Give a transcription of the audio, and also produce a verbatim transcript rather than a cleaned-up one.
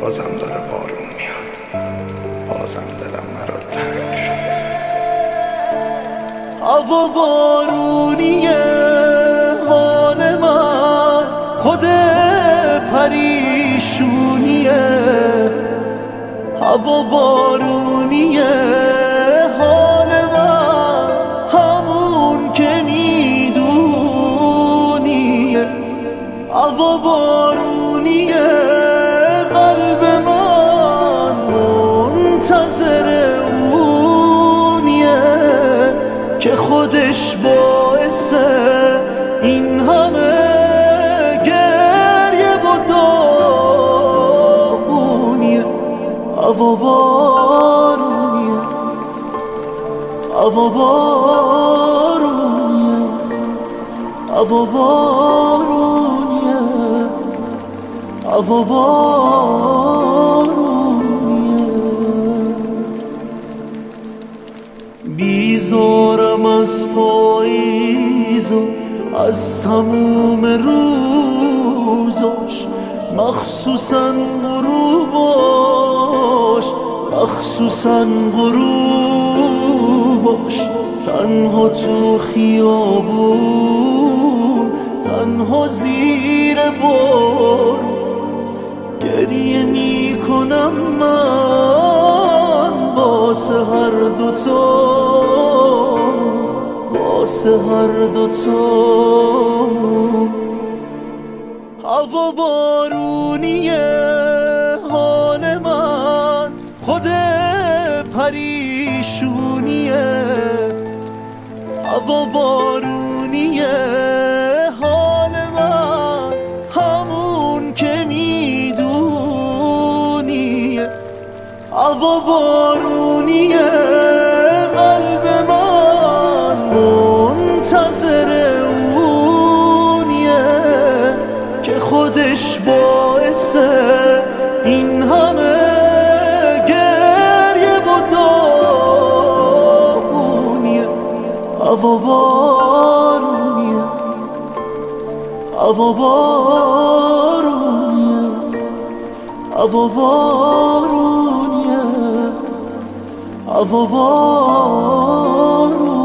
بازم داره بارون میاد، بازم دلم برات تنگ شد. هوا بارونیه حال من، خود پریشونیه. هوا بارونیه حال من، همون که میدونیه. هوا بارونیه قلب من منتظر اونیه که خودش باعث این همه گریه و داغونیه. هوا بارونیه، هوا بارونیه، هوا بارونیه، هوا بارونیه. بیزارم از پاییز و از تموم روزاش، مخصوصا غروباش، مخصوصا غروباش. تنها تو خیابون، تنها زیر بارون گریه میکنم من واسه هر دوتا، واسه هر دوتا. هوا بارونیه حال من، خود پریشونیه. هوا بارونیه حال من، همون که میدونیه. هوا بارونیه قلب من منتظر اونیه که خودش باعث این همه گریه و داغونیه. هوا بارونیه، هوا بارونیه، هوا بارونیه، هوا بارونیه.